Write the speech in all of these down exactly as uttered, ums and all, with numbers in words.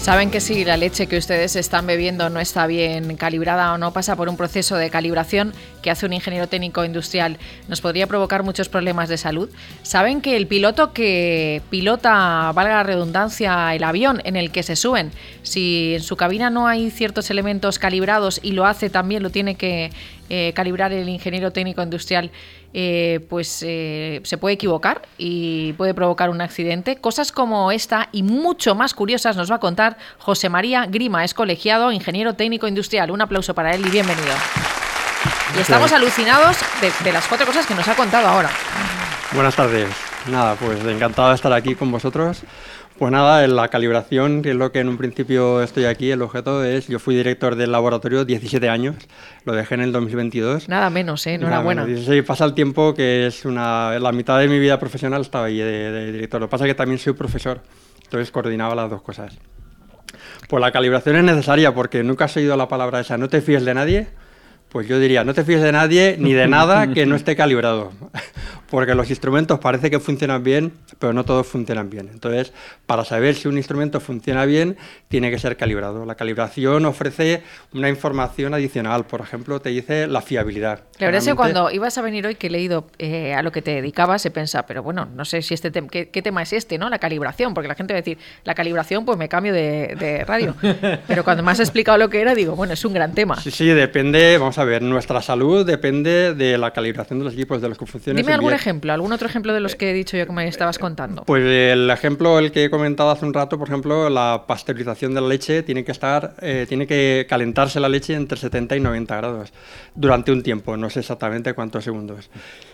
Saben que si la leche que ustedes están bebiendo no está bien calibrada o no pasa por un proceso de calibración que hace un ingeniero técnico industrial, nos podría provocar muchos problemas de salud. Saben que el piloto que pilota, valga la redundancia, el avión en el que se suben, si en su cabina no hay ciertos elementos calibrados y lo hace también, lo tiene que eh, calibrar el ingeniero técnico industrial, Eh, pues eh, se puede equivocar y puede provocar un accidente. Cosas como esta y mucho más curiosas nos va a contar José María Grima, es colegiado, ingeniero técnico industrial. Un aplauso para él y bienvenido. Y estamos alucinados de, de las cuatro cosas que nos ha contado ahora. Buenas tardes. Nada, pues encantado de estar aquí con vosotros. Pues nada, en la calibración, que es lo que en un principio estoy aquí, el objeto es, yo fui director del laboratorio diecisiete años, lo dejé en el dos mil veintidós. Nada menos, ¿eh? Enhorabuena. Sí, pasa el tiempo que es una, la mitad de mi vida profesional estaba ahí de, de director. Lo que pasa es que también soy profesor, entonces coordinaba las dos cosas. Pues la calibración es necesaria porque nunca has oído la palabra esa, no te fíes de nadie. Pues yo diría, no te fíes de nadie ni de nada que no esté calibrado, porque los instrumentos parece que funcionan bien, pero no todos funcionan bien. Entonces, para saber si un instrumento funciona bien, tiene que ser calibrado. La calibración ofrece una información adicional, por ejemplo, te dice la fiabilidad. La verdad es que cuando ibas a venir hoy, que he leído eh, a lo que te dedicabas, he pensado, pero bueno, no sé si este te qué, qué tema es este, ¿no? La calibración, porque la gente va a decir, la calibración, pues me cambio de, de radio. Pero cuando me has explicado lo que era, digo, bueno, es un gran tema. Sí, sí, depende, vamos a A ver, nuestra salud depende de la calibración de los equipos, de los que funcionen. Dime algún bien. ejemplo, algún otro ejemplo de los que he dicho yo que me estabas contando. Pues el ejemplo, el que he comentado hace un rato, por ejemplo, la pasteurización de la leche tiene que estar, eh, tiene que calentarse la leche entre setenta y noventa grados durante un tiempo, no sé exactamente cuántos segundos.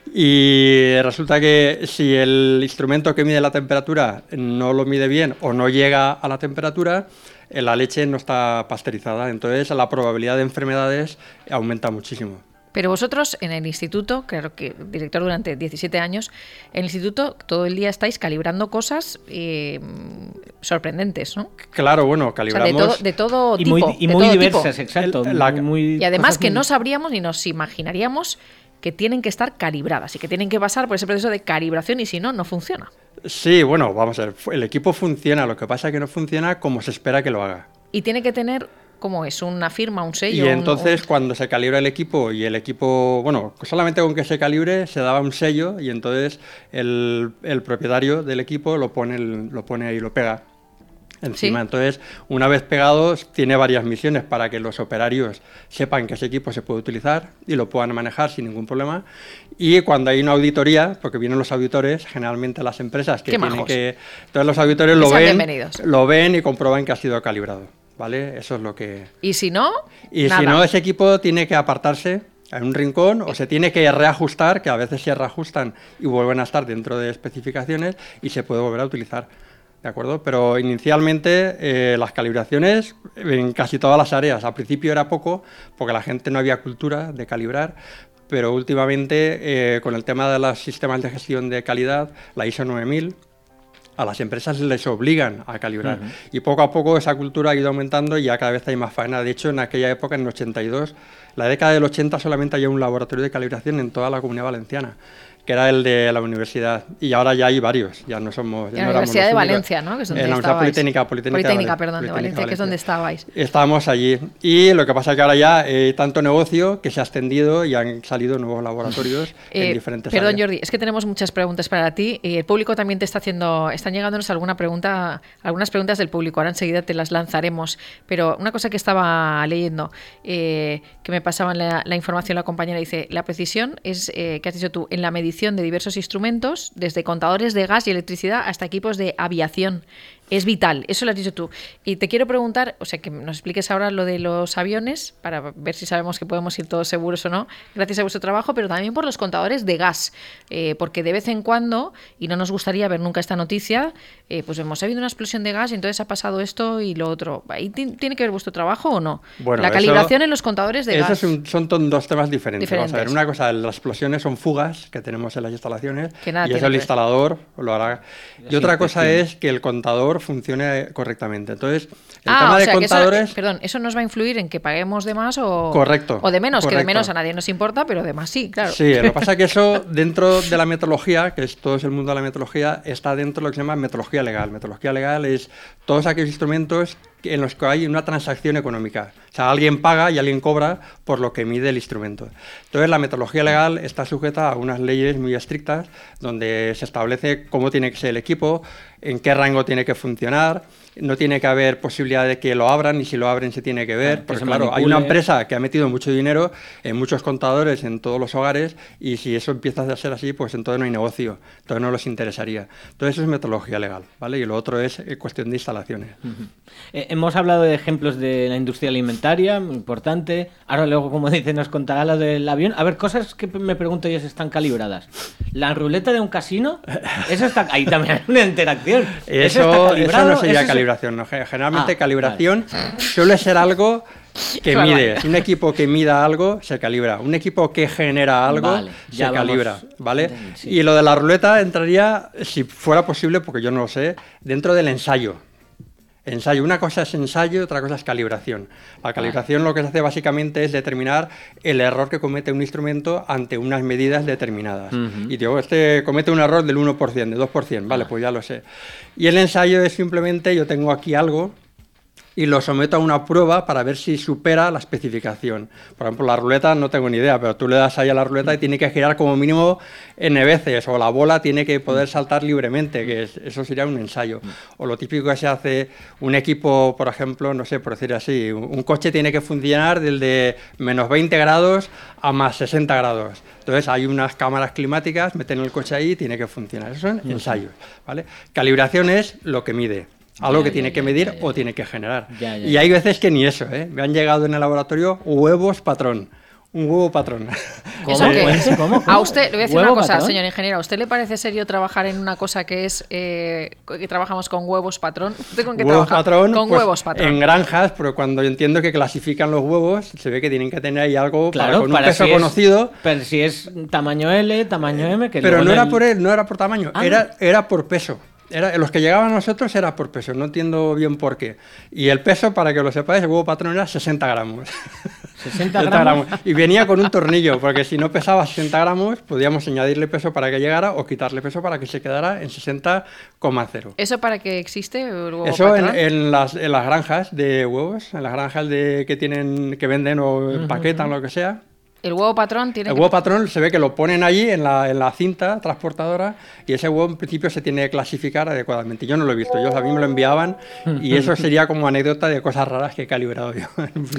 Y resulta que si el instrumento que mide la temperatura no lo mide bien o no llega a la temperatura, la leche no está pasteurizada, entonces la probabilidad de enfermedades aumenta muchísimo. Pero vosotros en el instituto, claro que director durante diecisiete años, en el instituto todo el día estáis calibrando cosas eh, sorprendentes, ¿no? Claro, bueno, calibramos... O sea, de, todo, de todo y tipo. Muy, y de muy todo diversas, tipo. exacto. El, la, muy, y además que muy... no sabríamos ni nos imaginaríamos que tienen que estar calibradas y que tienen que pasar por ese proceso de calibración y si no, no funciona. Sí, bueno, vamos a ver, el equipo funciona, lo que pasa es que no funciona como se espera que lo haga. Y tiene que tener, ¿cómo es? Una firma, un sello. Y entonces un, un... cuando se calibra el equipo y el equipo, bueno, solamente con que se calibre se daba un sello y entonces el, el propietario del equipo lo pone, lo pone ahí, lo pega encima. ¿Sí? Entonces, una vez pegados, tiene varias misiones para que los operarios sepan que ese equipo se puede utilizar y lo puedan manejar sin ningún problema. Y cuando hay una auditoría, porque vienen los auditores, generalmente las empresas que Qué tienen majos. que... Entonces los auditores lo ven, bienvenidos. lo ven y comprueban que ha sido calibrado, ¿vale? Eso es lo que... Y si no, Y nada. si no, ese equipo tiene que apartarse en un rincón o se tiene que reajustar, que a veces se reajustan y vuelven a estar dentro de especificaciones y se puede volver a utilizar. ¿De acuerdo? Pero inicialmente eh, las calibraciones en casi todas las áreas. Al principio era poco porque la gente no había cultura de calibrar, pero últimamente eh, con el tema de los sistemas de gestión de calidad, la I S O nueve mil, a las empresas les obligan a calibrar. Uh-huh. Y poco a poco esa cultura ha ido aumentando y ya cada vez hay más faena. De hecho, en aquella época, en el ochenta y dos, la década del ochenta solamente había un laboratorio de calibración en toda la Comunidad Valenciana, que era el de la universidad, y ahora ya hay varios, ya no somos... Ya en la no Universidad de únicos. Valencia, ¿no? Que es donde en la Universidad Politécnica, Politécnica, Politécnica, vale, perdón, Politécnica, de Valencia, que es donde estabais. Estábamos allí, y lo que pasa es que ahora ya hay tanto negocio que se ha extendido y han salido nuevos laboratorios eh, en diferentes Perdón, áreas. Jordi, es que tenemos muchas preguntas para ti, y el público también te está haciendo, están llegándonos alguna pregunta, algunas preguntas del público, ahora enseguida te las lanzaremos, pero una cosa que estaba leyendo, eh, que me pasaban la, la información la compañera, dice, la precisión es, eh, que has dicho tú, en la medición de diversos instrumentos, desde contadores de gas y electricidad hasta equipos de aviación. Es vital, eso lo has dicho tú. Y te quiero preguntar, o sea, que nos expliques ahora lo de los aviones, para ver si sabemos que podemos ir todos seguros o no, gracias a vuestro trabajo, pero también por los contadores de gas, eh, porque de vez en cuando, y no nos gustaría ver nunca esta noticia, eh, pues hemos habido una explosión de gas y entonces ha pasado esto y lo otro. ¿Ahí t- tiene que ver vuestro trabajo o no? Bueno, la calibración en los contadores de gas. Esos son, son dos temas diferentes. diferentes. Vamos a ver, una cosa, las explosiones son fugas que tenemos en las instalaciones Que nada y eso tiene el que ver. instalador lo hará. Y Sí, otra cosa sí. es que el contador funcione correctamente. Entonces, el ah, tema o de sea, contadores... que eso, eh, perdón, ¿eso nos va a influir en que paguemos de más o, Correcto, o de menos? correcto. Que de menos a nadie nos importa, pero de más sí, claro. Sí, lo que pasa es que eso dentro de la metodología, que es todo es el mundo de la metodología, está dentro de lo que se llama metodología legal. Metodología legal es todos aquellos instrumentos en los que hay una transacción económica. O sea, alguien paga y alguien cobra por lo que mide el instrumento. Entonces, la metodología legal está sujeta a unas leyes muy estrictas donde se establece cómo tiene que ser el equipo, en qué rango tiene que funcionar, no tiene que haber posibilidad de que lo abran y si lo abren se tiene que ver, claro, porque claro, manipule. Hay una empresa que ha metido mucho dinero en muchos contadores en todos los hogares y si eso empieza a ser así, pues entonces no hay negocio, entonces no les interesaría. Entonces eso es metodología legal, ¿vale? Y lo otro es cuestión de instalaciones. Uh-huh. eh, hemos hablado de ejemplos de la industria alimentaria, muy importante. Ahora luego, como dice, nos contará lo del avión. A ver, cosas que me pregunto yo si están calibradas. La ruleta de un casino, eso está... Ahí también hay una interacción. Eso, ¿Eso, está calibrado? Eso no sería ¿Eso calibración. No, generalmente ah, calibración vale. suele ser algo que mide. Un equipo que mida algo se calibra. Un equipo que genera algo vale, se calibra, vamos. ¿vale? Sí. Y lo de la ruleta entraría, si fuera posible, porque yo no lo sé, dentro del ensayo. Ensayo. Una cosa es ensayo, otra cosa es calibración. La calibración lo que se hace básicamente es determinar el error que comete un instrumento ante unas medidas determinadas. Uh-huh. Y digo, este comete un error del uno por ciento, de dos por ciento, vale, uh-huh. Pues ya lo sé. Y el ensayo es simplemente, yo tengo aquí algo y lo someto a una prueba para ver si supera la especificación. Por ejemplo, la ruleta no tengo ni idea, pero tú le das ahí a la ruleta y tiene que girar como mínimo N veces, o la bola tiene que poder saltar libremente, que es, eso sería un ensayo. O lo típico que se hace un equipo, por ejemplo, no sé, por decir así, un coche tiene que funcionar desde menos veinte grados a más sesenta grados. Entonces hay unas cámaras climáticas, meten el coche ahí y tiene que funcionar. Esos son ensayos, ¿vale? Calibración es lo que mide. Algo ya, que tiene ya, que medir ya, ya. o tiene que generar. Ya, ya, y hay veces que ni eso, ¿eh? Me han llegado en el laboratorio huevos patrón. Un huevo patrón. ¿Cómo? ¿Eso qué es? ¿Cómo? A usted, le voy a decir una cosa, patrón? señor ingeniero. ¿A usted le parece serio trabajar en una cosa que es eh, que trabajamos con huevos patrón? ¿Usted con qué huevos trabaja? Patrón, con pues, huevos patrón. En granjas, pero cuando yo entiendo que clasifican los huevos, se ve que tienen que tener ahí algo claro, para, con para un peso si conocido. Es, pero si es tamaño L, tamaño M... Que pero no era el... por él, no era por tamaño, ah. era, era por peso. Era, los que llegaban a nosotros era por peso, no entiendo bien por qué. Y el peso, para que lo sepáis, el huevo patrón era sesenta gramos. ¿sesenta gramos? Y venía con un tornillo, porque si no pesaba sesenta gramos, podíamos añadirle peso para que llegara o quitarle peso para que se quedara en sesenta coma cero. ¿Eso para qué existe el huevo Eso patrón? En, en, las, en las granjas de huevos, en las granjas de, que, tienen, que venden o uh-huh. empaquetan, lo que sea. El huevo patrón tiene El que... huevo patrón se ve que lo ponen allí en la, en la cinta transportadora y ese huevo en principio se tiene que clasificar adecuadamente. Yo no lo he visto, yo, a mí me lo enviaban y eso sería como anécdota de cosas raras que he calibrado yo.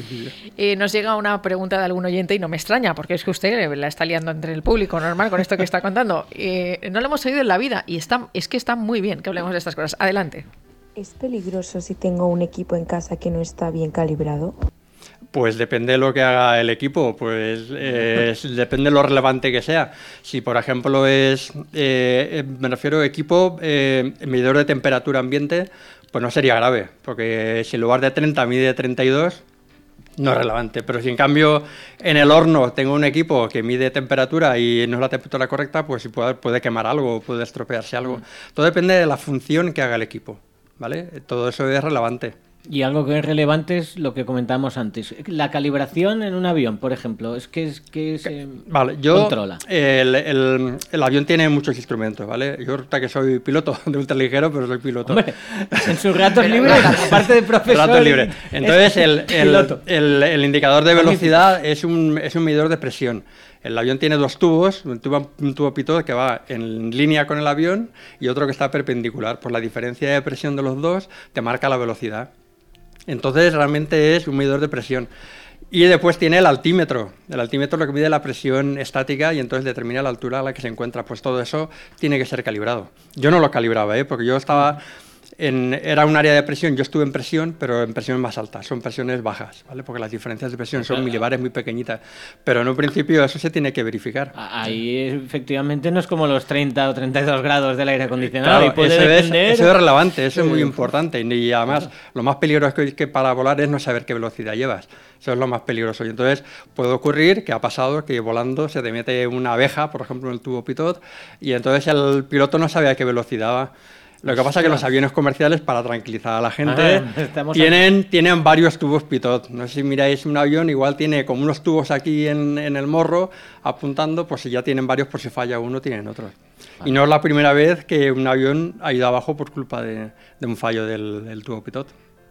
eh, nos llega una pregunta de algún oyente y no me extraña porque es que usted la está liando entre el público normal con esto que está contando. Eh, no lo hemos oído en la vida y está, es que está muy bien que hablemos de estas cosas. Adelante. ¿Es peligroso si tengo un equipo en casa que no está bien calibrado? Pues depende de lo que haga el equipo, pues eh, depende de lo relevante que sea. Si, por ejemplo, es, eh, me refiero a equipo eh, medidor de temperatura ambiente, pues no sería grave, porque si en lugar de treinta mide treinta y dos, no es relevante. Pero si en cambio en el horno tengo un equipo que mide temperatura y no es la temperatura correcta, pues puede, puede quemar algo, puede estropearse algo. Todo depende de la función que haga el equipo, ¿vale? Todo eso es relevante. Y algo que es relevante es lo que comentábamos antes. La calibración en un avión, por ejemplo, es que, es, que se vale, yo, controla. El, el, el avión tiene muchos instrumentos, ¿vale? Yo resulta que soy piloto de ultraligero, pero soy piloto. Hombre, en sus ratos libres, aparte de profesor. Ratos libres. Entonces, el, el, el, el indicador de velocidad es un, es un medidor de presión. El avión tiene dos tubos, un tubo, un tubo pitot que va en línea con el avión y otro que está perpendicular. Por la diferencia de presión de los dos, te marca la velocidad. Entonces realmente es un medidor de presión. Y después tiene el altímetro. El altímetro es lo que mide la presión estática y entonces determina la altura a la que se encuentra. Pues todo eso tiene que ser calibrado. Yo no lo calibraba, ¿eh? Porque yo estaba... En, era un área de presión, yo estuve en presión, pero en presiones más altas, son presiones bajas, ¿vale? Porque las diferencias de presión son milibares muy pequeñitas, pero en un principio eso se tiene que verificar. Ahí efectivamente no es como los treinta o treinta y dos grados del aire acondicionado. Claro, y puede eso, depender... es, eso es relevante, eso sí. Es muy importante y además lo más peligroso que, que para volar es no saber qué velocidad llevas. Eso es lo más peligroso. Y entonces puede ocurrir que ha pasado que volando se te mete una abeja, por ejemplo, en el tubo pitot, y entonces el piloto no sabe a qué velocidad va. Lo que pasa es que los aviones comerciales, para tranquilizar a la gente, ah, tienen, tienen varios tubos pitot. No sé si miráis un avión, igual tiene como unos tubos aquí en, en el morro apuntando, pues si ya tienen varios, por si falla uno, tienen otros. Ah. Y no es la primera vez que un avión ha ido abajo por culpa de, de un fallo del, del tubo pitot.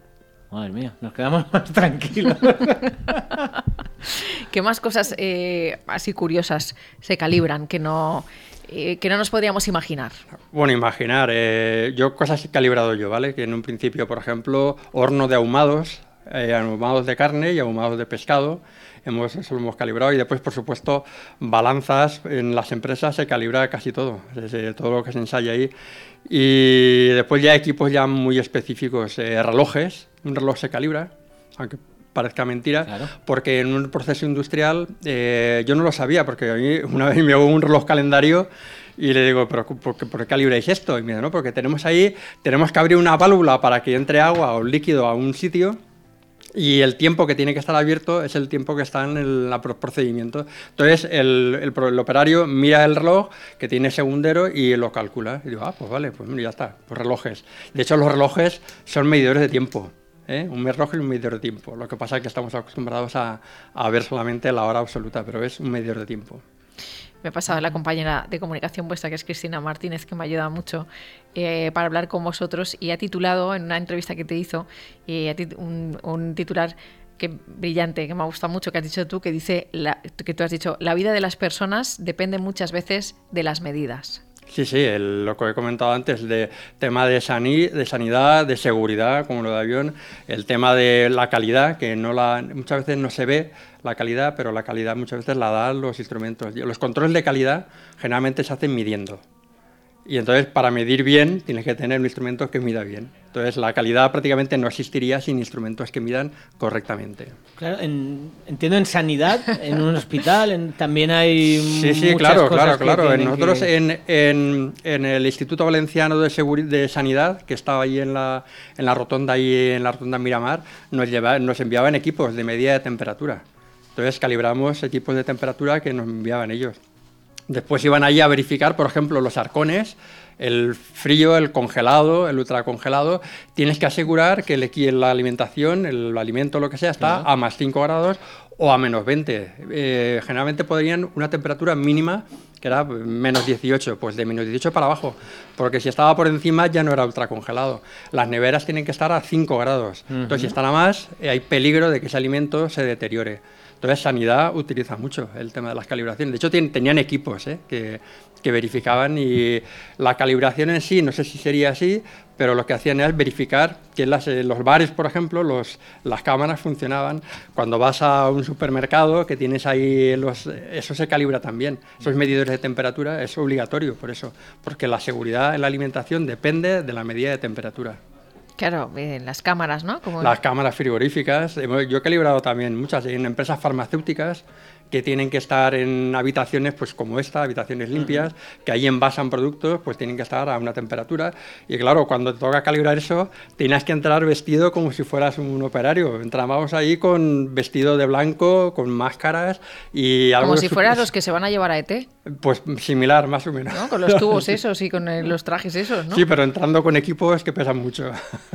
Madre mía, nos quedamos más tranquilos. ¿Qué más cosas eh, así curiosas se calibran que no, eh, que no nos podríamos imaginar? Bueno, imaginar, eh, yo cosas he calibrado yo, ¿vale? Que en un principio, por ejemplo, horno de ahumados, eh, ahumados de carne y ahumados de pescado, hemos, eso lo hemos calibrado, y después, por supuesto, balanzas. En las empresas se calibra casi todo, desde todo lo que se ensaya ahí. Y después ya equipos ya muy específicos, eh, relojes, un reloj se calibra, aunque parezca mentira, claro. Porque en un proceso industrial, eh, yo no lo sabía, porque a mí una vez me hago un reloj calendario y le digo, ¿pero por qué, por qué calibráis esto? Y me dice, no, porque tenemos ahí, tenemos que abrir una válvula para que entre agua o líquido a un sitio, y el tiempo que tiene que estar abierto es el tiempo que está en el, el procedimiento. Entonces el, el, el operario mira el reloj que tiene segundero y lo calcula. Y digo, ah, pues vale, pues ya está, pues relojes. De hecho, los relojes son medidores de tiempo, ¿eh? Un reloj es un medidor de tiempo. Lo que pasa es que estamos acostumbrados a, a ver solamente la hora absoluta, pero es un medidor de tiempo. Me ha pasado la compañera de comunicación vuestra, que es Cristina Martínez, que me ayuda mucho eh, para hablar con vosotros, y ha titulado en una entrevista que te hizo eh, un, un titular que brillante, que me ha gustado mucho, que has dicho tú, que dice la, que tú has dicho, la vida de las personas depende muchas veces de las medidas. Sí, sí, el, lo que he comentado antes, de tema de, sani, de sanidad, de seguridad, como lo de avión, el tema de la calidad, que no la, muchas veces no se ve la calidad, pero la calidad muchas veces la dan los instrumentos. Los controles de calidad generalmente se hacen midiendo. Y entonces, para medir bien, tienes que tener un instrumento que mida bien. Entonces, la calidad prácticamente no existiría sin instrumentos que midan correctamente. Claro, en, entiendo en sanidad, en un hospital, en, también hay sí, sí, muchas claro, cosas claro, claro. En nosotros, que... en, en, en el Instituto Valenciano de, Seguri- de Sanidad, que estaba ahí en la, en la rotonda, ahí en la rotonda Miramar, nos, lleva, nos enviaban equipos de medida de temperatura. Entonces, calibramos equipos de temperatura que nos enviaban ellos. Después iban allí a verificar, por ejemplo, los arcones, el frío, el congelado, el ultracongelado. Tienes que asegurar que el, la alimentación, el alimento, lo que sea, está a más cinco grados o a menos veinte. Eh, generalmente podrían una temperatura mínima, que era menos dieciocho, pues de menos dieciocho para abajo, porque si estaba por encima ya no era ultracongelado. Las neveras tienen que estar a cinco grados. Uh-huh. Entonces, si están a más, eh, hay peligro de que ese alimento se deteriore. Entonces, Sanidad utiliza mucho el tema de las calibraciones. De hecho, ten, tenían equipos ¿eh? que, que verificaban, y la calibración en sí, no sé si sería así, pero lo que hacían es verificar que en las, en los bares, por ejemplo, los, las cámaras funcionaban. Cuando vas a un supermercado, que tienes ahí, los, eso se calibra también. Esos medidores de temperatura es obligatorio, por eso, porque la seguridad en la alimentación depende de la medida de temperatura. Claro, en las cámaras, ¿no? Como... Las cámaras frigoríficas. Yo he calibrado también muchas en empresas farmacéuticas que tienen que estar en habitaciones pues como esta, habitaciones limpias, uh-huh. que ahí envasan productos, pues tienen que estar a una temperatura. Y claro, cuando te toca calibrar eso, tienes que entrar vestido como si fueras un operario. Entramos ahí con vestido de blanco, con máscaras y algo... Como si fueras los que se van a llevar a E T. Pues similar, más o menos. ¿No? Con los tubos esos y con el, los trajes esos, ¿no? Sí, pero entrando con equipos que pesan mucho.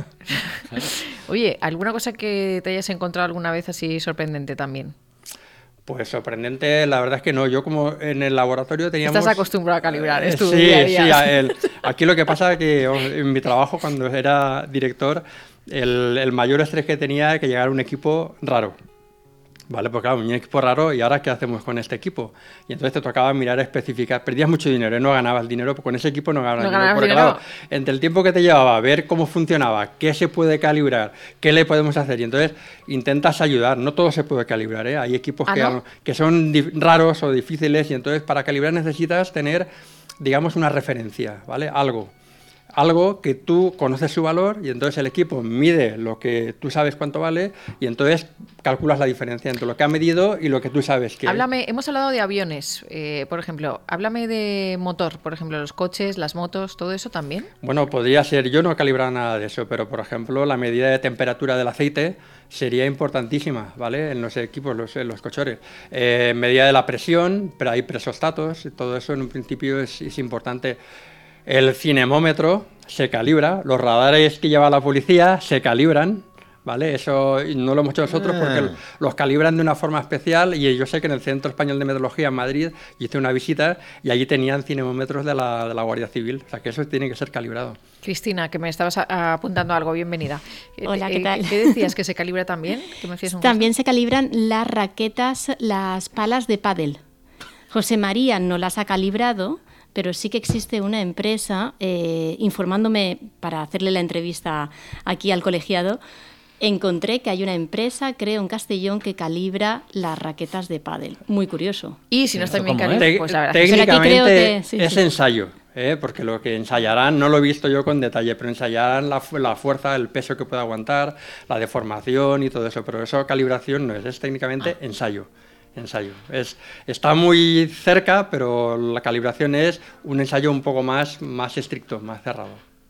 Oye, ¿alguna cosa que te hayas encontrado alguna vez así sorprendente también? Pues sorprendente, la verdad es que no. Yo como en el laboratorio teníamos... Estás acostumbrado a calibrar, es tu sí, día a día. Sí, a el, aquí lo que pasa es que en mi trabajo, cuando era director, el, el mayor estrés que tenía era que llegara un equipo raro. Vale, pues claro, un equipo raro, ¿y ahora qué hacemos con este equipo? Y entonces te tocaba mirar, especificar, perdías mucho dinero, ¿eh? No ganabas dinero, porque con ese equipo no ganabas no dinero. Porque dinero. claro, entre el tiempo que te llevaba a ver cómo funcionaba, qué se puede calibrar, qué le podemos hacer, y entonces intentas ayudar, no todo se puede calibrar, ¿eh? Hay equipos ¿Ah, que, no? que son raros o difíciles, y entonces para calibrar necesitas tener, digamos, una referencia, ¿vale? Algo. Algo que tú conoces su valor, y entonces el equipo mide lo que tú sabes cuánto vale, y entonces calculas la diferencia entre lo que ha medido y lo que tú sabes que... Háblame, hemos hablado de aviones, eh, por ejemplo. Háblame de motor, por ejemplo, los coches, las motos, ¿todo eso también? Bueno, podría ser. Yo no he calibrado nada de eso, pero por ejemplo, la medida de temperatura del aceite sería importantísima, ¿vale? En los equipos, los, en los cochores. Eh, medida de la presión, pero hay presostatos, todo eso en un principio es, es importante. El cinemómetro se calibra, los radares que lleva la policía se calibran, ¿vale? Eso no lo hemos hecho nosotros porque los calibran de una forma especial y yo sé que en el Centro Español de Meteorología en Madrid hice una visita y allí tenían cinemómetros de la, de la Guardia Civil, o sea que eso tiene que ser calibrado. Cristina, que me estabas a, apuntando algo, bienvenida. Hola, ¿qué tal? ¿Qué decías? ¿Que se calibra también? ¿Que me hacías un también gesto? Se calibran las raquetas, las palas de pádel. José María no las ha calibrado, pero sí que existe una empresa, eh, informándome para hacerle la entrevista aquí al colegiado, encontré que hay una empresa, creo, en Castellón, que calibra las raquetas de pádel. Muy curioso. Y si no está bien ¿Cómo es? calibrado, pues la verdad. Técnicamente creo que- sí, es sí. ensayo, ¿eh? Porque lo que ensayarán, no lo he visto yo con detalle, pero ensayarán la, fu- la fuerza, el peso que puede aguantar, la deformación y todo eso, pero eso calibración no es, es técnicamente Ah. ensayo. Ensayo. Es, está muy cerca, pero la calibración es un ensayo un poco más, más estricto, más cerrado.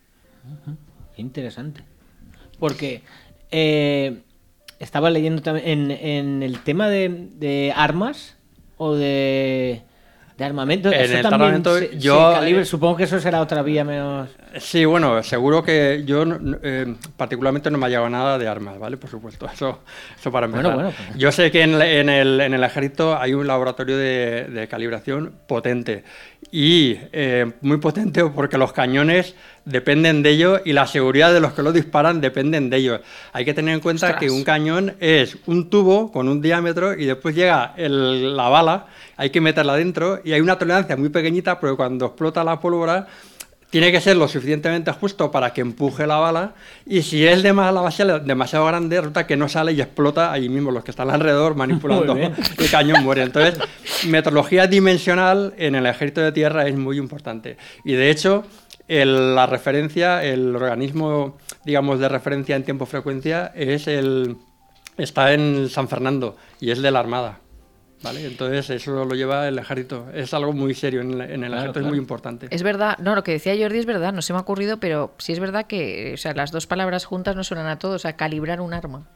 Interesante. Porque eh, estaba leyendo también en, en el tema de, de armas o de, de armamento. En eso el también armamento, se- se yo, calibra. eh, Supongo que eso será otra vía menos. Sí, bueno, seguro que yo eh, particularmente no me ha llegado nada de armas, ¿vale? Por supuesto, eso, eso para empezar. Bueno, bueno, pues. Yo sé que en, en, el, en el ejército hay un laboratorio de, de calibración potente y eh, muy potente porque los cañones dependen de ello y la seguridad de los que lo disparan dependen de ello. Hay que tener en cuenta Ostras. que un cañón es un tubo con un diámetro y después llega el, la bala, hay que meterla dentro y hay una tolerancia muy pequeñita, pero cuando explota la pólvora tiene que ser lo suficientemente justo para que empuje la bala y si es demasiado, demasiado grande resulta que no sale y explota allí mismo los que están alrededor manipulando Muy bien. el cañón muere. Entonces, metrología dimensional en el ejército de tierra es muy importante y de hecho el, la referencia, el organismo digamos de referencia en tiempo-frecuencia es el está en San Fernando y es de la Armada. ¿Vale? Entonces eso lo lleva el ejército. Es algo muy serio en, la- en el Claro, ejército, claro. es muy importante. Es verdad, no, lo que decía Jordi es verdad, no se me ha ocurrido, pero sí es verdad que o sea, las dos palabras juntas no suenan a todo, o sea, calibrar un arma.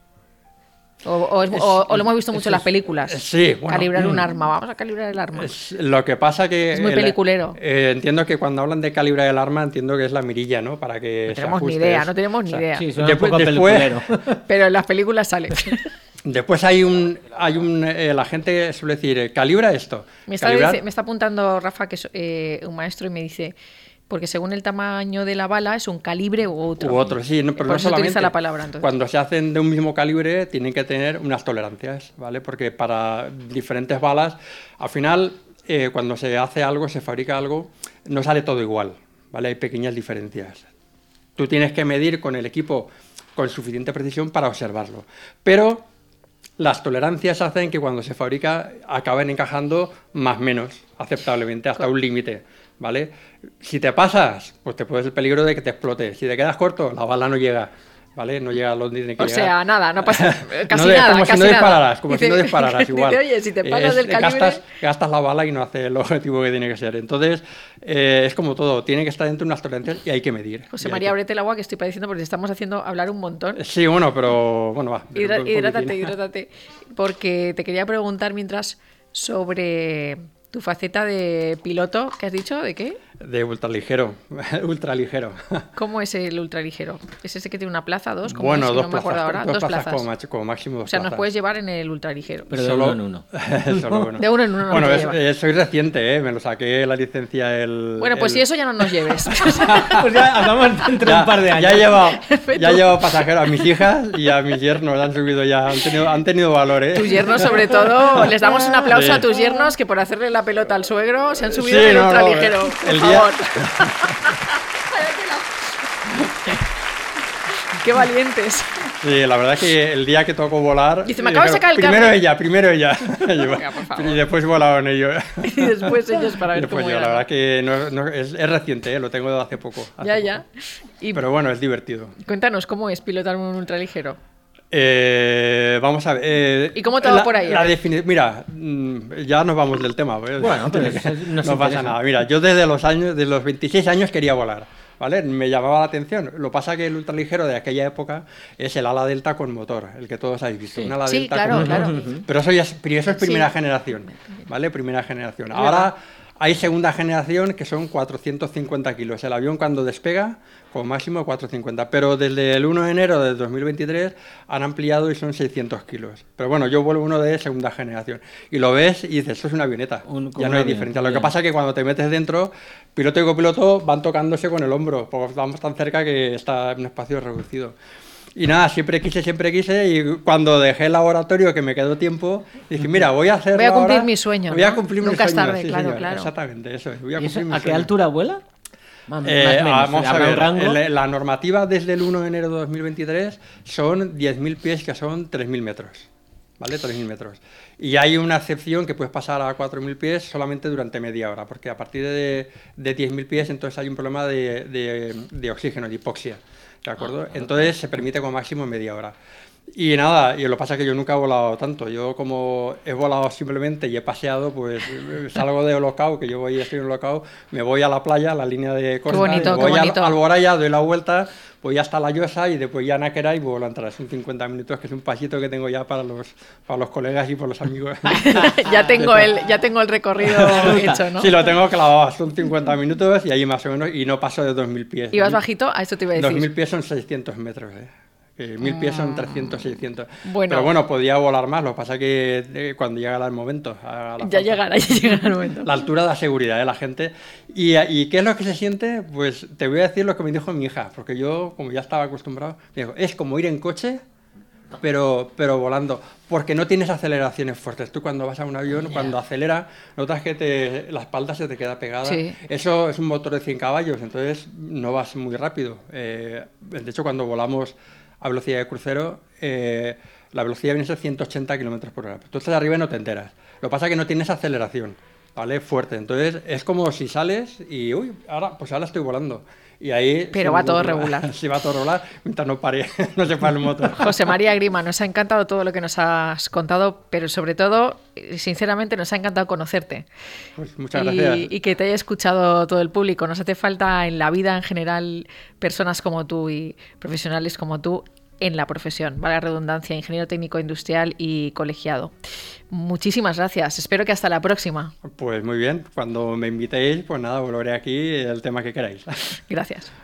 O, o es- o- o lo hemos visto mucho en las películas. Sí, bueno, calibrar un mm. arma, vamos a calibrar el arma. Es- lo que pasa que... Es muy el- peliculero. eh, entiendo que cuando hablan de calibrar el arma, entiendo que es la mirilla, ¿no? Para que No se tenemos ni ajuste. idea, Es- no tenemos ni o sea, idea. Sí, suena Después- un poco después- peliculero. Pero en las películas sale. Después hay un... hay un eh, la gente suele decir, eh, calibra esto. Me está, Calibrar- dice- me está apuntando Rafa, que es eh, un maestro, y me dice, porque según el tamaño de la bala es un calibre u otro. U otro, sí, no, pero Por no eso solamente. utiliza la palabra, entonces. Cuando se hacen de un mismo calibre, tienen que tener unas tolerancias, ¿vale? Porque para diferentes balas, al final, eh, cuando se hace algo, se fabrica algo, no sale todo igual, ¿vale? Hay pequeñas diferencias. Tú tienes que medir con el equipo con suficiente precisión para observarlo. Pero las tolerancias hacen que cuando se fabrica acaben encajando más o menos aceptablemente, hasta un límite, ¿vale? Si te pasas, pues te puedes el peligro de que te explote. Si te quedas corto, la bala no llega, ¿vale? No llega a donde tiene que O llegar. sea, nada, no pasa casi No de- nada. como casi si no nada. dispararas, como Dice- si no dispararas dice, igual. Oye, si te pasas Es- del calibre... gastas, gastas la bala y no hace el objetivo que tiene que ser. Entonces, eh, es como todo, tiene que estar dentro de unas tolerancias y hay que medir. José Y hay María, que- ábrete el agua que estoy padeciendo porque te estamos haciendo hablar un montón. Sí, bueno, pero bueno, va. Hidra- un hidrátate, poquitín. hidrátate. Porque te quería preguntar mientras sobre tu faceta de piloto, ¿qué has dicho? ¿De qué? De ultraligero, ultraligero. ¿Cómo es el ultraligero? ¿Es ese que tiene una plaza, dos? ¿Cómo Bueno, es? Que dos no me plazas, acuerdo ahora. dos Dos plazas plazas. como, mach- como máximo dos O sea, nos plazas. puedes llevar en el ultraligero. Pero de Solo- uno en uno. Solo uno. De uno en uno no Bueno, te es- lleva. eh, soy reciente, ¿eh? Me lo saqué la licencia el... Bueno, pues el- si eso ya no nos lleves. Pues ya hablamos dentro de Ya, un par de años. ya he llevado, ya he llevado pasajeros a mis hijas y a mis yernos, han subido ya, han tenido, han tenido valor, ¿eh? Tus yernos, sobre todo, les damos un aplauso Sí. a tus yernos que por hacerle la pelota al suegro se han subido Sí, en el no, no, ultraligero. eh, Por el día- favor. Qué valientes. Sí, la verdad es que el día que tocó volar... Dice, "Me acabo de dijeron, sacar el Primero carnet". ella, primero ella. Venga, por favor. Y después volaron ellos. Y después ellos para Y ver después cómo yo, era. la verdad que no, no- es, es reciente, ¿eh? Lo tengo de hace poco. hace Ya, poco. ya. Y Pero bueno, es divertido. cuéntanos, ¿cómo es pilotar un ultraligero? Eh, vamos a ver. eh, ¿Y cómo te va la- por ahí? La defini- Mira, mm, ya nos vamos del tema. ¿ves? Bueno, pero es- no nos pasa interesa. nada. Mira, yo desde los años, desde los veintiséis años quería volar, ¿vale? Me llamaba la atención. Lo pasa que el ultraligero de aquella época es el ala delta con motor, el que todos habéis visto. Sí. Un ala Sí, delta claro, con motor. claro. Pero eso ya es, pero eso es primera Sí. generación, ¿vale? Primera generación. Es Ahora, verdad. Hay segunda generación que son cuatrocientos cincuenta kilos. El avión cuando despega, como máximo cuatrocientos cincuenta. Pero desde el uno de enero de dos mil veintitrés han ampliado y son seiscientos kilos. Pero bueno, yo vuelo uno de segunda generación. Y lo ves y dices, esto es una avioneta. Un, ya no hay avión, diferencia. Lo que pasa es que cuando te metes dentro, piloto y copiloto van tocándose con el hombro, porque vamos tan cerca que está en un espacio reducido. Y nada, siempre quise, siempre quise, y cuando dejé el laboratorio, que me quedó tiempo, dije, mira, voy a hacer Voy a cumplir ahora, mi sueño, Voy a ¿no? cumplir Nunca mi es sueño. tarde, Sí, claro, señor, claro. Exactamente, eso es. Voy a ¿Y cumplir eso, mi ¿A qué sueño. altura vuela? Más, Eh, más o menos. Vamos a ver, rango? el, la normativa desde el uno de enero de dos mil veintitrés son diez mil pies, que son tres mil metros. ¿Vale? tres mil metros. Y hay una excepción que puedes pasar a cuatro mil pies solamente durante media hora, porque a partir de, de diez mil pies entonces hay un problema de, de, de oxígeno, de hipoxia. ¿De acuerdo? Entonces se permite como máximo media hora. Y nada, y lo que pasa es que yo nunca he volado tanto. Yo como he volado simplemente y he paseado, pues salgo de Olocau, que yo voy, estoy en Olocau, me voy a la playa, a la línea de costa, qué bonito, voy qué bonito. al Alboraya, doy la vuelta, voy hasta La Llosa y después ya a Náquera y vuelvo a entrar. Son cincuenta minutos, que es un pasito que tengo ya para los, para los colegas y por los amigos. ya, tengo el, ya tengo el recorrido hecho, ¿no? Sí, lo tengo clavado, son cincuenta minutos y ahí más o menos, y no paso de dos mil pies. ¿Y vas bajito? A eso te iba a decir. dos mil pies son seiscientos metros, ¿eh? Eh, mil pies son trescientos, seiscientos. Bueno. Pero bueno, podía volar más, lo que pasa es que eh, cuando llega el momento... A la ya llegará, ya llegará el momento. La altura da seguridad de la gente. Y, ¿Y qué es lo que se siente? Pues te voy a decir lo que me dijo mi hija, porque yo, como ya estaba acostumbrado, me dijo, es como ir en coche, pero, pero volando, porque no tienes aceleraciones fuertes. Tú cuando vas a un avión, yeah. cuando acelera, notas que te, la espalda se te queda pegada. Sí. Eso es un motor de cien caballos, entonces no vas muy rápido. Eh, de hecho, cuando volamos a velocidad de crucero, eh, la velocidad viene a ser ciento ochenta kilómetros por hora. Tú estás arriba y no te enteras. Lo que pasa es que no tienes aceleración, ¿vale? Fuerte. Entonces es como si sales y, uy, ahora, pues ahora estoy volando. Y ahí... Pero va todo regular. Sí, va todo regular, mientras no pare, no se pare el motor. José María Grima, nos ha encantado todo lo que nos has contado, pero sobre todo, sinceramente, nos ha encantado conocerte. Pues muchas y, gracias. Y que te haya escuchado todo el público. Nos hace falta en la vida en general personas como tú y profesionales como tú en la profesión, vale la redundancia, ingeniero técnico industrial y colegiado. Muchísimas gracias, espero que hasta la próxima. Pues muy bien, cuando me invitéis, pues nada, volveré aquí el tema que queráis. Gracias.